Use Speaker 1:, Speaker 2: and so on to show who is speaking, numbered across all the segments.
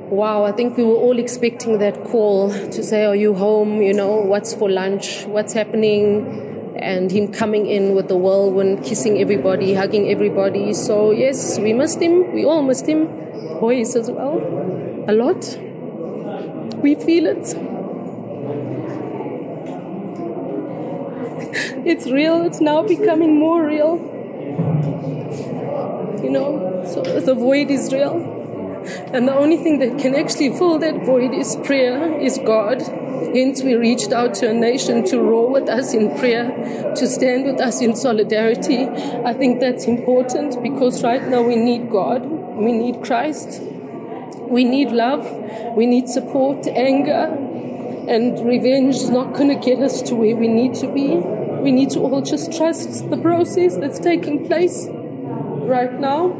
Speaker 1: Wow, I think we were all expecting that call to say, are you home? You know, what's for lunch? What's happening? And him coming in with the whirlwind, kissing everybody, hugging everybody. So yes, we missed him. We all missed him. Boys as well. A lot. We feel it. It's real. It's now becoming more real. You know, so the void is real. And the only thing that can actually fill that void is prayer, is God. Hence we reached out to a nation to roar with us in prayer, to stand with us in solidarity. I think that's important because right now we need God, we need Christ, we need love, we need support. Anger and revenge is not going to get us to where we need to be. We need to all just trust the process that's taking place right now.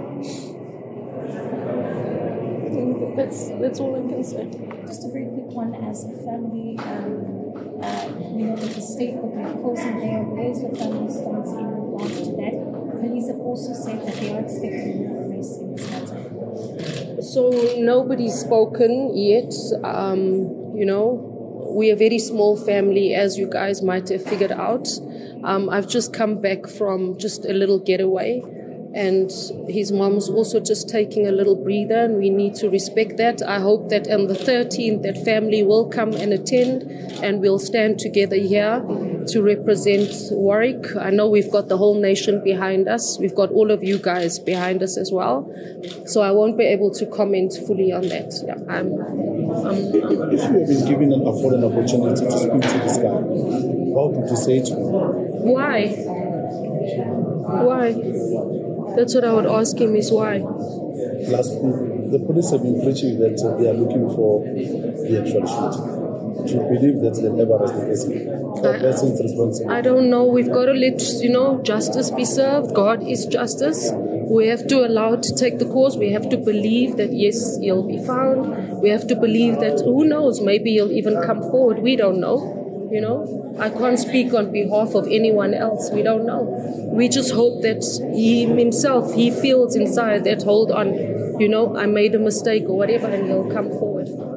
Speaker 1: That's all I can say.
Speaker 2: Just a very quick one, as a family, we know that the state will be closing there. Where is the family stance in regards to that? Police have also said that they are expecting more arrests in this matter.
Speaker 1: So nobody's spoken yet. You know, we're a very small family, as you guys might have figured out. I've just come back from just a little getaway. And his mom's also just taking a little breather, and we need to respect that. I hope that on the 13th that family will come and attend, and we'll stand together here to represent Warwick. I know we've got the whole nation behind us. We've got all of you guys behind us as well. So I won't be able to comment fully on that. Yeah,
Speaker 3: If you have been given an affordable opportunity to speak to this guy, what would you say to him?
Speaker 1: Why? That's what I would ask him, is why.
Speaker 3: The police have been preaching that they are looking for the actual shooter. Do you believe that they'll ever arrest the person's responsible?
Speaker 1: I don't know. We've got to let, justice be served. God is justice. We have to allow it to take the course. We have to believe that, yes, he'll be found. We have to believe that, who knows, maybe he'll even come forward. We don't know. I can't speak on behalf of anyone else. We don't know. We just hope that he himself, he feels inside that, hold on, I made a mistake or whatever, and he'll come forward.